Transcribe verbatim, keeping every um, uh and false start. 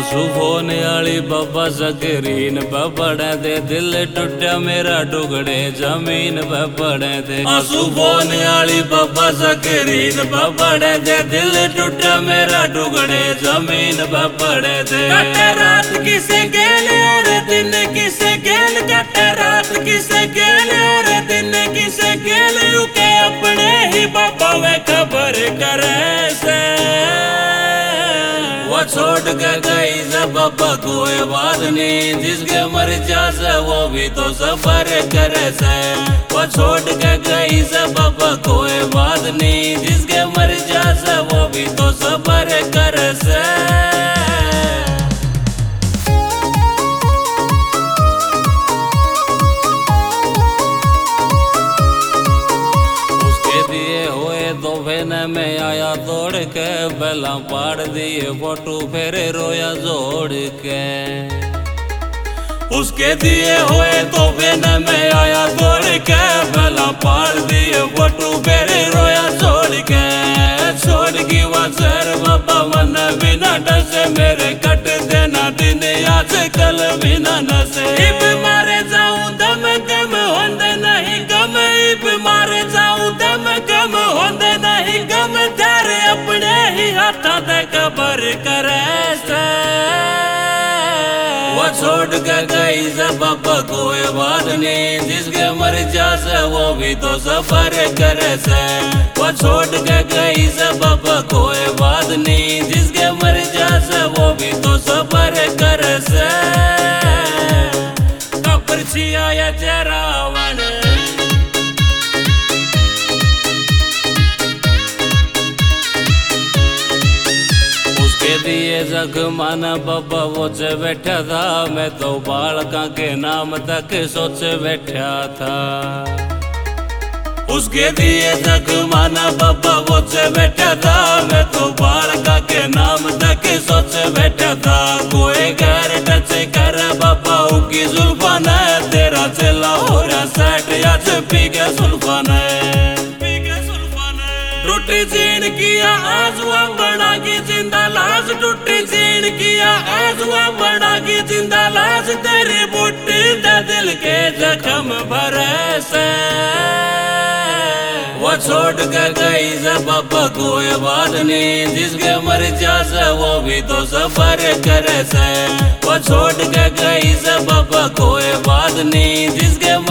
आंसू फोन आली बाबा जकरीन बबड़े दे दिल टूटा मेरा टुकड़े जमीन बबड़े दे। आंसू फोन आली बाबा जकरीन बबड़े दे दिल टूटा मेरा टुकड़े जमीन बबड़े दे। कटे रात किसे गेल और दिन किसे गेल, कटे रात किसे गेल और दिन किसे गेल, उके अपने ही बाबा वे खबर करे से। वो छोड़ के गई जब बाबा कोई बात नहीं, जिसके मर जा से वो भी तो सफर करे से। वो छोड़ के गई जब बाबा कोई बात नहीं, जिसके मर जा से वो भी तो सफर करे से। में आया दौड़ के बेला पाड़ दिए फोटो फेरे रोया जोड़ के। उसके दिए हुए तो बेन में आया दौड़ के बेला पाड़ दिए फोटो फेरे रोया जोड़ के। छोड़ की वजह बाबा मन बिना डसे मेरे कट देना दिन आज कल बिना नसे। इब मारे जाऊं दम कम होंदे नहीं गम, इब मारे जाऊं दम कम होंदे नहीं गम, तेरे अपने ही हाथों ते कबर करे से। वो छोड़ के गई जब बाबा कोई बात नहीं, जिसके मर जा से वो भी तो सफर करे से। वो छोड़ के गई जब बाबा कोई बात नहीं, जिसके मर जा से वो भी तो सफर करे से। कब्र छिया या जरावन दिए जख्माना बाबा वो से बैठा था, मैं तो बालका के नाम तक सोच बैठा था। उसके दिए जख्माना बाबा वो से बैठा था, मैं तो बालका के नाम तक सोच बैठा था। कोई घर टच कर बाबा की जुल्फान है, तेरा चला हो रहा सेट आज पी के सुल्फान है। टूटी जीन किया आजुआ बना की जिंदा लाश, टूटी जीन किया आजुआ बना की जिंदा लाश, तेरी बुट्टी दा दिल के जख्म भरे से। वो छोड़ के गई जब बाबा कोई बात नहीं, जिसके मर जा से वो भी तो सफर करे से। वो छोड़ के गई जब बाबा कोई बात नहीं, जिसके